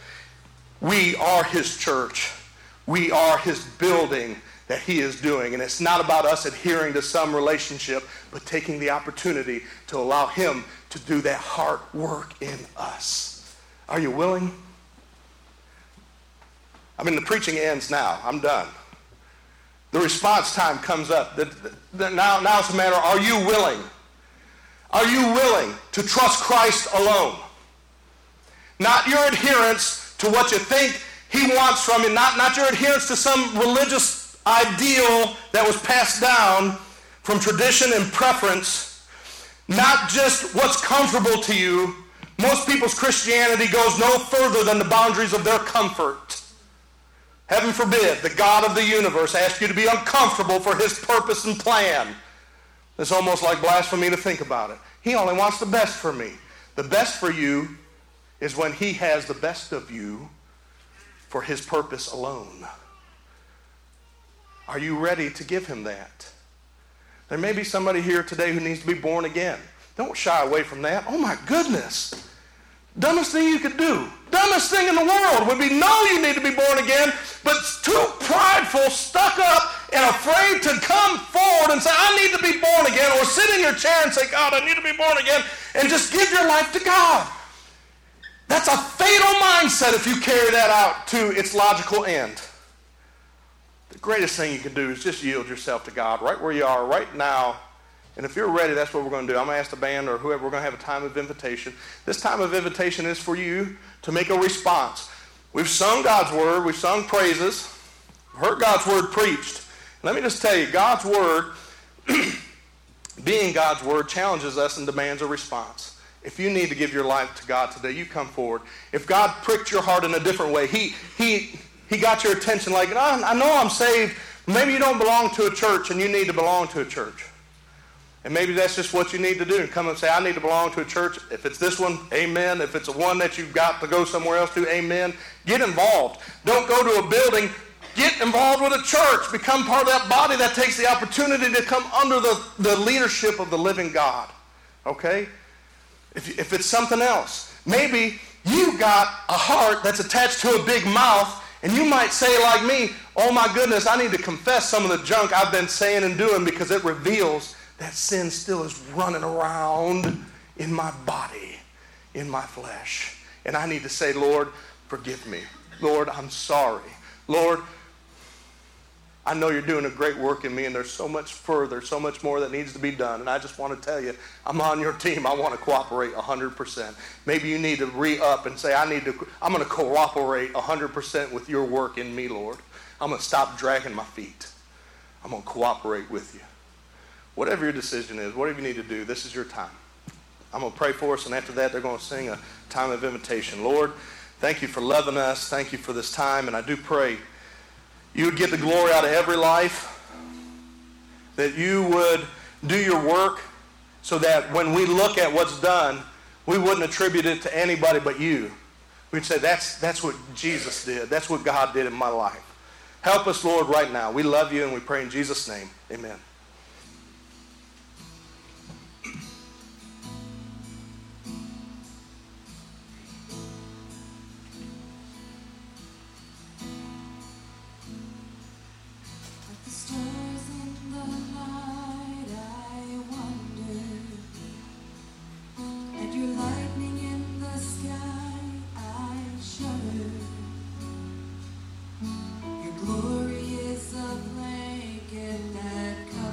We are his church. We are his building that he is doing. And it's not about us adhering to some relationship, but taking the opportunity to allow him to do that hard work in us. Are you willing? I mean, the preaching ends now. I'm done. The response time comes up. The, the, the, now, now it's a matter, are you willing? Are you willing to trust Christ alone? Not your adherence to what you think he wants from you, not, not your adherence to some religious ideal that was passed down from tradition and preference, not just what's comfortable to you. Most people's Christianity goes no further than the boundaries of their comfort. Heaven forbid the God of the universe asks you to be uncomfortable for his purpose and plan. It's almost like blasphemy to think about it. He only wants the best for me. The best for you is when he has the best of you for his purpose alone. Are you ready to give him that? There may be somebody here today who needs to be born again. Don't shy away from that. Oh my goodness. Dumbest thing you could do. Dumbest thing in the world would be know you need to be born again, but too prideful, stuck up, and afraid to come forward and say, I need to be born again, or sit in your chair and say, God, I need to be born again, and just give your life to God. That's a fatal mindset if you carry that out to its logical end. The greatest thing you can do is just yield yourself to God right where you are right now. And if you're ready, that's what we're going to do. I'm going to ask the band or whoever, we're going to have a time of invitation. This time of invitation is for you to make a response. We've sung God's word. We've sung praises. We've heard God's word preached. Let me just tell you, God's word, being God's word, challenges us and demands a response. If you need to give your life to God today, you come forward. If God pricked your heart in a different way, he he he got your attention like, oh, I know I'm saved. Maybe you don't belong to a church and you need to belong to a church. And maybe that's just what you need to do. And come and say, I need to belong to a church. If it's this one, amen. If it's a one that you've got to go somewhere else to, amen. Get involved. Don't go to a building Get involved with a church. Become part of that body that takes the opportunity to come under the, the leadership of the living God. Okay? If, if it's something else. Maybe you got a heart that's attached to a big mouth, and you might say like me, oh my goodness, I need to confess some of the junk I've been saying and doing because it reveals that sin still is running around in my body, in my flesh. And I need to say, Lord, forgive me. Lord, I'm sorry. Lord, I know you're doing a great work in me, and there's so much further, so much more that needs to be done. And I just want to tell you, I'm on your team. I want to cooperate one hundred percent. Maybe you need to re-up and say, I need to, I'm going to cooperate one hundred percent with your work in me, Lord. I'm going to stop dragging my feet. I'm going to cooperate with you. Whatever your decision is, whatever you need to do, this is your time. I'm going to pray for us, and after that, they're going to sing a time of invitation. Lord, thank you for loving us. Thank you for this time, and I do pray you would get the glory out of every life, that you would do your work so that when we look at what's done, we wouldn't attribute it to anybody but you. We'd say, that's, that's what Jesus did. That's what God did in my life. Help us, Lord, right now. We love you, and we pray in Jesus' name. Amen. The stars in the night, I wonder. At your lightning in the sky, I shudder. Your glory is a blanket that covers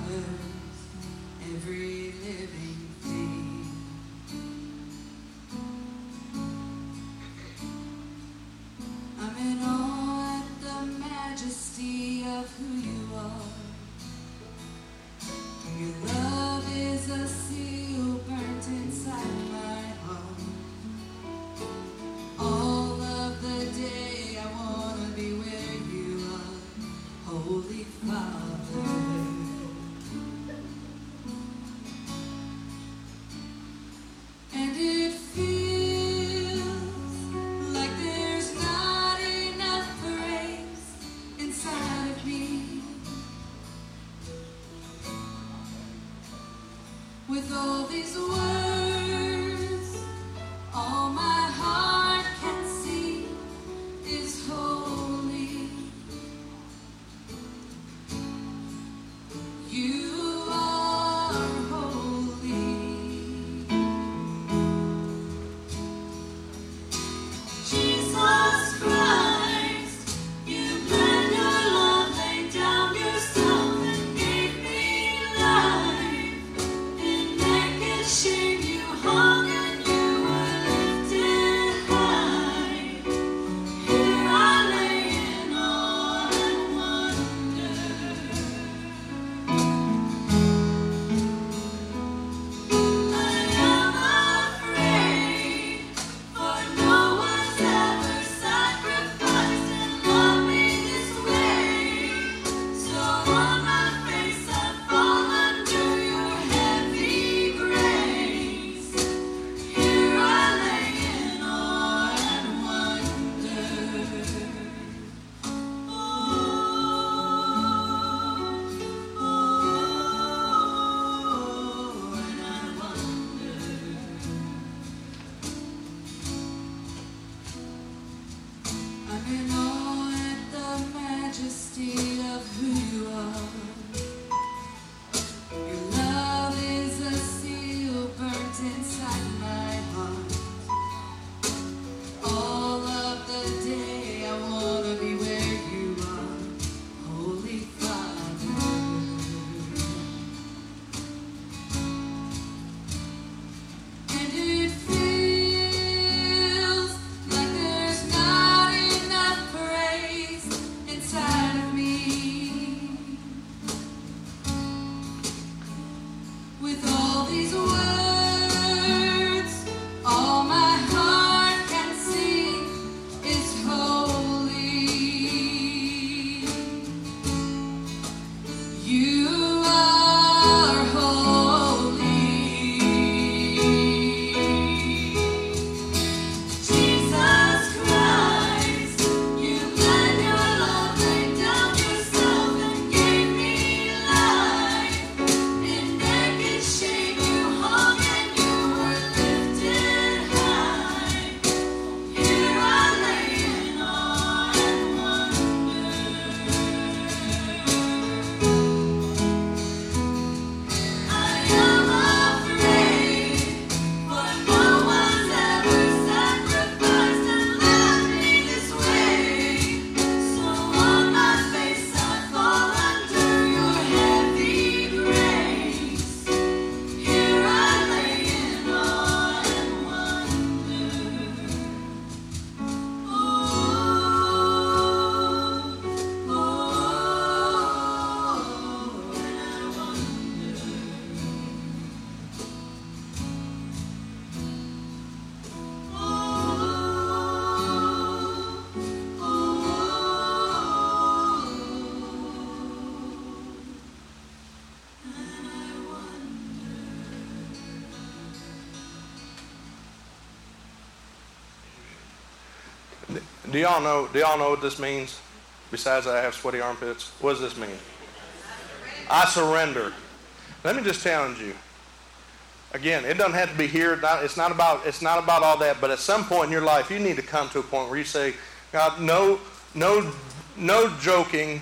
Do y'all know, do y'all know what this means? Besides I have sweaty armpits, what does this mean? I surrender. Let me just challenge you. Again, it doesn't have to be here. It's not about, it's not about all that, but at some point in your life, you need to come to a point where you say, God, no, no, no joking,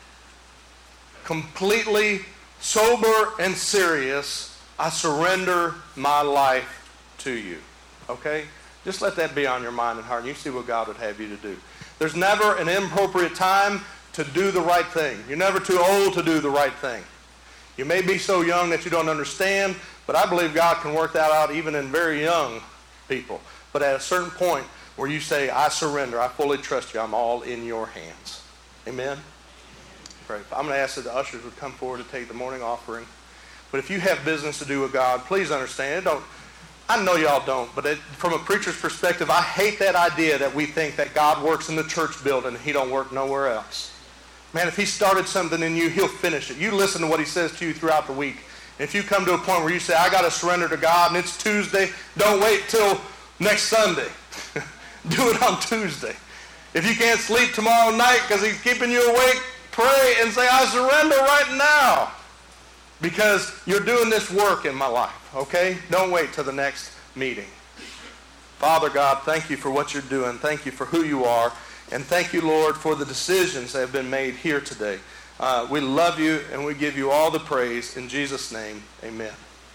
completely sober and serious, I surrender my life to you. Okay? Just let that be on your mind and heart, and you see what God would have you to do. There's never an inappropriate time to do the right thing. You're never too old to do the right thing. You may be so young that you don't understand, but I believe God can work that out even in very young people. But at a certain point where you say, I surrender, I fully trust you, I'm all in your hands. Amen? Pray. I'm going to ask that the ushers would come forward to take the morning offering. But if you have business to do with God, please understand, it don't, I know y'all don't, but it, from a preacher's perspective, I hate that idea that we think that God works in the church building and he don't work nowhere else. Man, if he started something in you, he'll finish it. You listen to what he says to you throughout the week. If you come to a point where you say, I got to surrender to God, and it's Tuesday, don't wait till next Sunday. Do it on Tuesday. If you can't sleep tomorrow night because he's keeping you awake, pray and say, I surrender right now. Because you're doing this work in my life, okay? Don't wait till the next meeting. Father God, thank you for what you're doing. Thank you for who you are. And thank you, Lord, for the decisions that have been made here today. Uh, we love you and we give you all the praise. In Jesus' name, amen.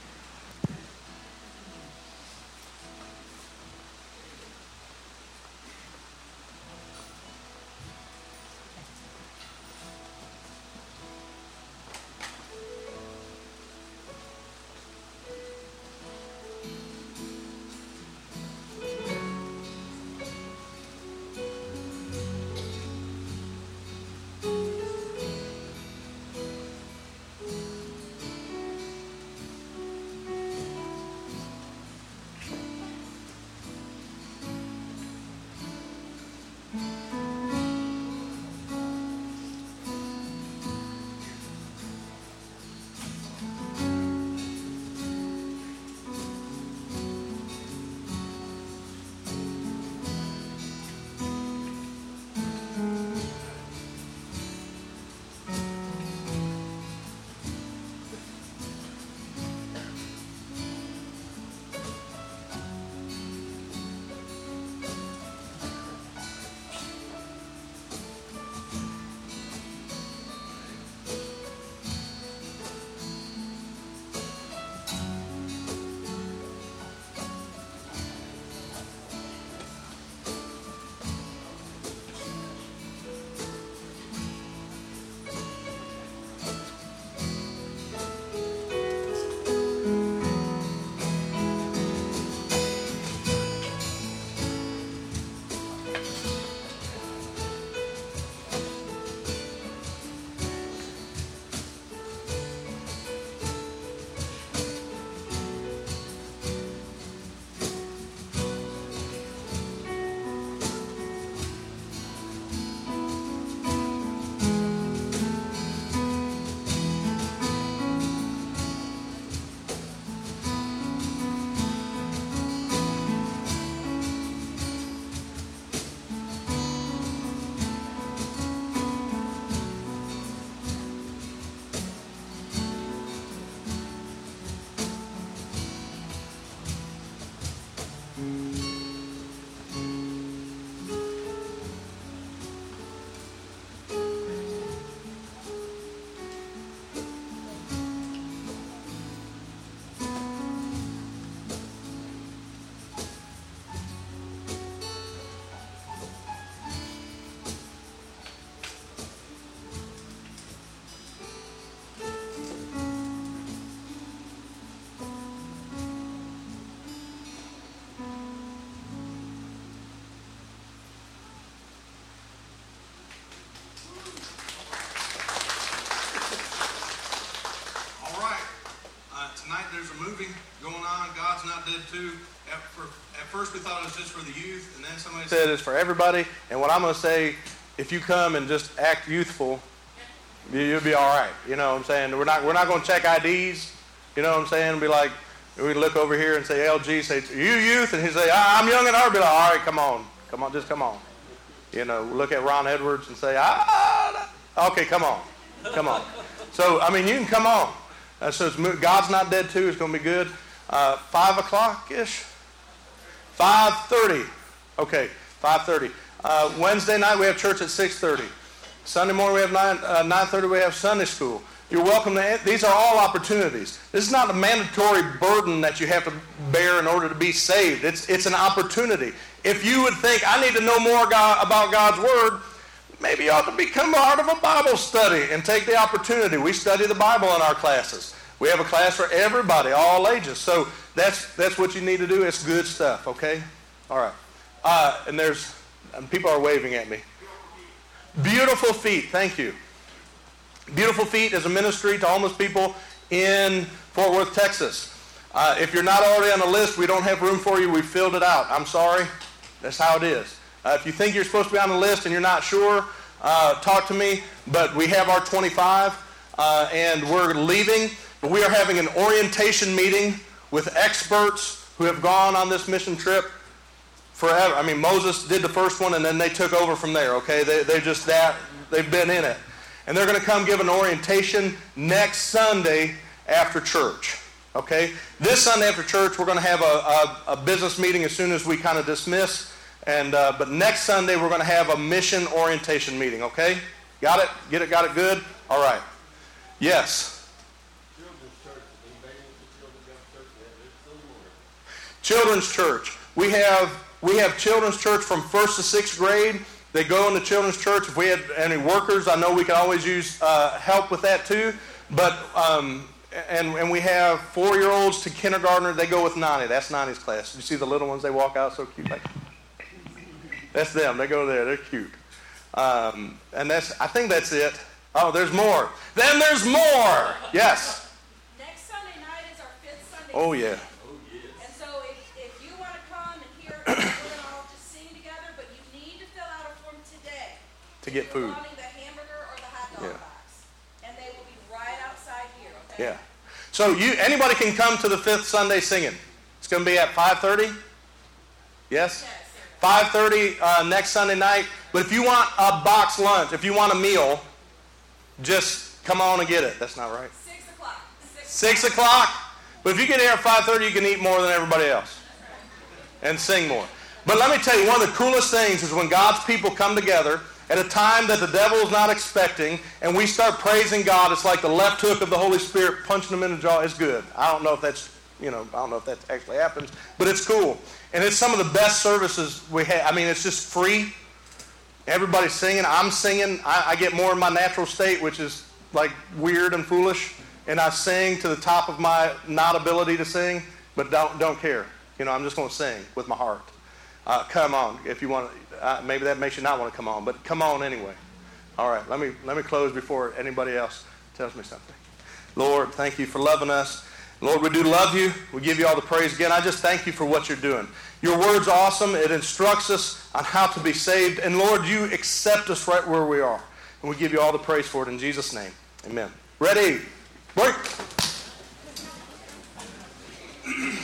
There's a movie going on, God's Not Dead Too. At, for, at first we thought it was just for the youth, and then somebody said it's for everybody. And what I'm going to say, if you come and just act youthful, you, you'll be all right. You know what I'm saying? We're not we're not going to check I Ds. You know what I'm saying? Be like, we look over here and say, L G, say, you youth? And he say, I'm young and hard. Be like, all right, come on. Come on, just come on. You know, look at Ron Edwards and say, ah, okay, come on. Come on. So, I mean, you can come on. Uh, so it's, God's Not Dead two is going to be good. Uh, five o'clock-ish? five thirty. Okay, five thirty. Uh, Wednesday night we have church at six thirty. Sunday morning we have nine, uh, nine thirty we have Sunday school. You're welcome to, these are all opportunities. This is not a mandatory burden that you have to bear in order to be saved. It's, it's an opportunity. If you would think, I need to know more God, about God's Word, maybe you ought to become part of a Bible study and take the opportunity. We study the Bible in our classes. We have a class for everybody, all ages. So that's that's what you need to do. It's good stuff, okay? All right. Uh, and there's, and people are waving at me. Beautiful Feet, thank you. Beautiful Feet is a ministry to homeless people in Fort Worth, Texas. Uh, if you're not already on the list, we don't have room for you. We filled it out. I'm sorry. That's how it is. Uh, if you think you're supposed to be on the list and you're not sure, uh, talk to me. But we have our twenty-five, uh, and we're leaving. But we are having an orientation meeting with experts who have gone on this mission trip forever. I mean, Moses did the first one, and then they took over from there, okay? They, they just that, they've been in it. And they're going to come give an orientation next Sunday after church, okay? This Sunday after church, we're going to have a, a, a business meeting as soon as we kind of dismiss. And uh, but next Sunday, we're going to have a mission orientation meeting, okay? Got it? Get it? Got it good? All right. Yes. Children's church. We have we have children's church from first to sixth grade. They go into children's church. If we had any workers, I know we could always use uh, help with that too. But um, and and we have four-year-olds to kindergartner. They go with Nani. That's Nani's class. You see the little ones? They walk out so cute. Like, that's them. They go there. They're cute. Um, and that's I think that's it. Oh, there's more. Then there's more. Yes. Next Sunday night is our fifth Sunday. Oh yeah. To get food. Wanting the hamburger or the hot dog Yeah. box. And they will be right outside here, okay? Yeah. So you anybody can come to the fifth Sunday singing. It's going to be at five thirty? Yes? Yes. five thirty uh, next Sunday night. But if you want a box lunch, if you want a meal, just come on and get it. That's not right. Six o'clock. Six, Six o'clock? But if you get here at five thirty, you can eat more than everybody else. And sing more. But let me tell you, one of the coolest things is when God's people come together at a time that the devil is not expecting, and we start praising God. It's like the left hook of the Holy Spirit punching them in the jaw. It's good. I don't know if that's, you know, I don't know if that actually happens, but it's cool. And it's some of the best services we have. I mean, it's just free. Everybody's singing. I'm singing. I, I get more in my natural state, which is like weird and foolish, and I sing to the top of my not ability to sing, but don't don't care. You know, I'm just going to sing with my heart. Uh, come on, if you want. Uh, maybe that makes you not want to come on, but come on anyway. All right, let me let me close before anybody else tells me something. Lord, thank you for loving us. Lord, we do love you. We give you all the praise again. I just thank you for what you're doing. Your word's awesome. It instructs us on how to be saved. And Lord, you accept us right where we are. And we give you all the praise for it in Jesus' name. Amen. Ready? Work.